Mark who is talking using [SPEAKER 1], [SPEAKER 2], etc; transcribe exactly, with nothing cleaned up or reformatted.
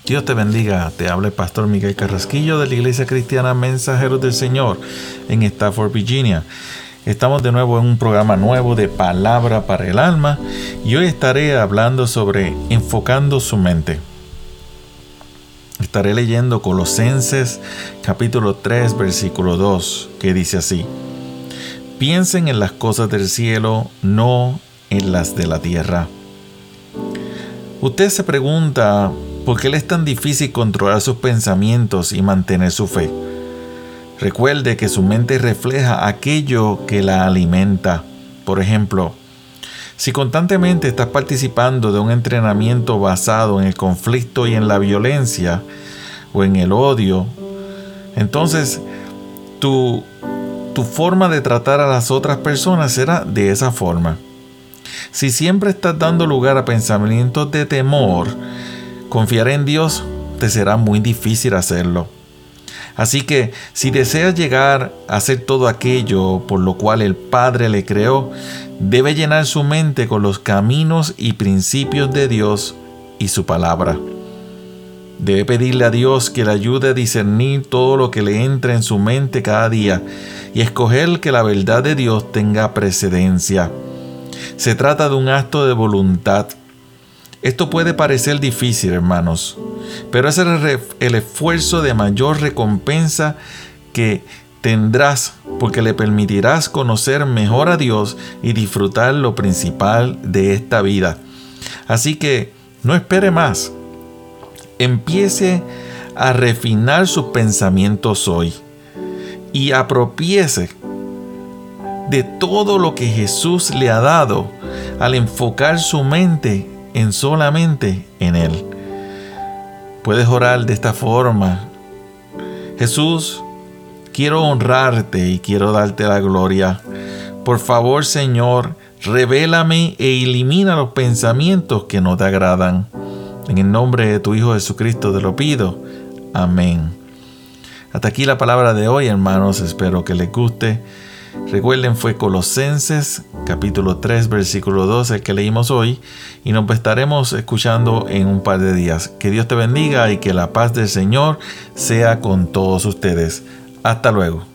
[SPEAKER 1] Dios te bendiga, te habla el pastor Miguel Carrasquillo de la Iglesia Cristiana Mensajeros del Señor en Stafford, Virginia. Estamos de nuevo en un programa nuevo de Palabra para el Alma y hoy estaré hablando sobre enfocando su mente. Estaré leyendo Colosenses capítulo tres versículo dos, que dice así: piensen en las cosas del cielo, no en las de la tierra. Usted se pregunta ¿por qué le es tan difícil controlar sus pensamientos y mantener su fe? Recuerde que su mente refleja aquello que la alimenta. Por ejemplo, si constantemente estás participando de un entrenamiento basado en el conflicto y en la violencia o en el odio, entonces tu, tu forma de tratar a las otras personas será de esa forma. Si siempre estás dando lugar a pensamientos de temor, confiar en Dios te será muy difícil hacerlo. Así que si deseas llegar a hacer todo aquello por lo cual el Padre le creó, debe llenar su mente con los caminos y principios de Dios y su palabra. Debe pedirle a Dios que le ayude a discernir todo lo que le entra en su mente cada día y escoger que la verdad de Dios tenga precedencia. Se trata de un acto de voluntad. Esto puede parecer difícil, hermanos, pero es el, el esfuerzo de mayor recompensa que tendrás porque le permitirás conocer mejor a Dios y disfrutar lo principal de esta vida. Así que no espere más. Empiece a refinar sus pensamientos hoy y apropiese de todo lo que Jesús le ha dado al enfocar su mente en solamente en Él. Puedes orar de esta forma: Jesús, quiero honrarte y quiero darte la gloria. Por favor, Señor, revélame e elimina los pensamientos que no te agradan. En el nombre de tu Hijo Jesucristo te lo pido. Amén. Hasta aquí la palabra de hoy, hermanos. Espero que les guste. Recuerden, fue Colosenses capítulo tres versículo dos el que leímos hoy y nos estaremos escuchando en un par de días. Que Dios te bendiga y que la paz del Señor sea con todos ustedes. Hasta luego.